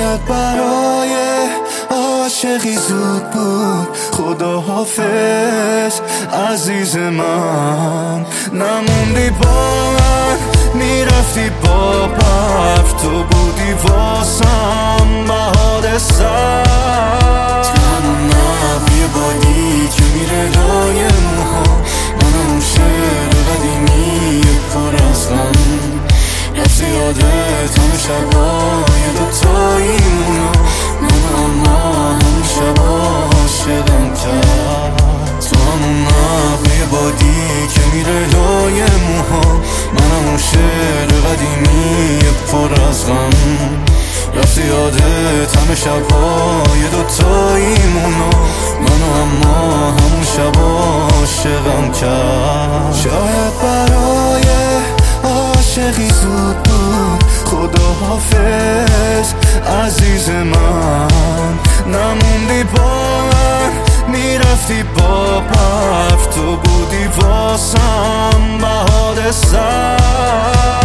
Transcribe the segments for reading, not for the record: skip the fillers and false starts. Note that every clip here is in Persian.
شاید برای عاشقی زود بود. خداحافظ عزیز من، نموندی با من، میرفتی با برف. تو بودی واسم بهار سر، تنها نبی بادی که میره لای موها. من اون شعر قدیمی پر از غم، رفتی یادت همه شبای دوتاییمونو. من اما همون شبا عاشقم کرد. تو همون نقمه بادی که میره لای موها. من همون شعر قدیمی پر از غم، رفتی یادت همه شبای دوتاییمونو. منو اما همون شبا عاشقم کرد. شاید برای عاشقی زود بود. خداحافظ عزیز من، نموندی با من، میرفتی با برف. تو بودی واسم بهار سر.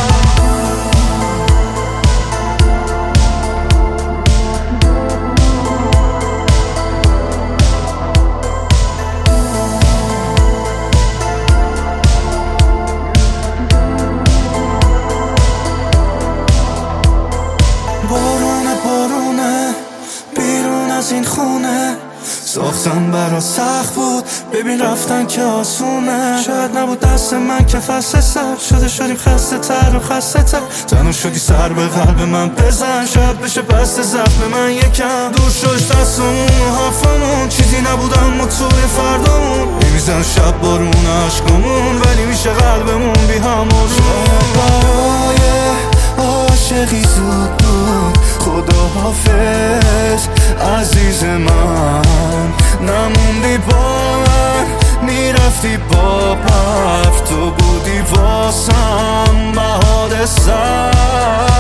بارونه بیرون از این خونه، ساختن برا سخت بود، ببین رفتن که آسونه. شاید نبود دست من که فصل سر شده، شدیم خسته تر و خسته تر. تنها شدی سر به قلب من بزن، شاید بشه بست زخم من یکم. دور شد دستمون و حرفمون، چیزی نبود اما توی فردامون. میمیزن شب بارون عشقمون، ولی میشه قلبمون بی همون. شاید برای عاشقی زود بود. خداحافظ عزیز من، نموندی با من، میرفتی با برف. تو بودی واسم بهار سر.